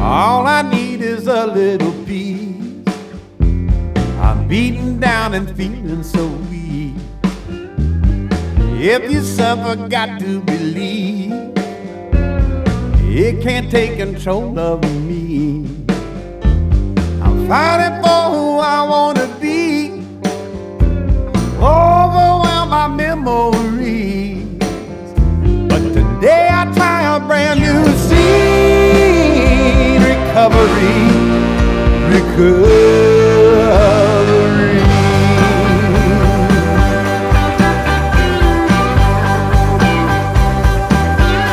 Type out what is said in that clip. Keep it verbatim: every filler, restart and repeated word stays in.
All I need is a little peace. I'm beaten down and feeling so weak. If you suffer, got to believe it can't take control of me. I'm fighting for who I wanna be, overwhelmed by memories. But today I try a brand new scene. Recovery, recovery.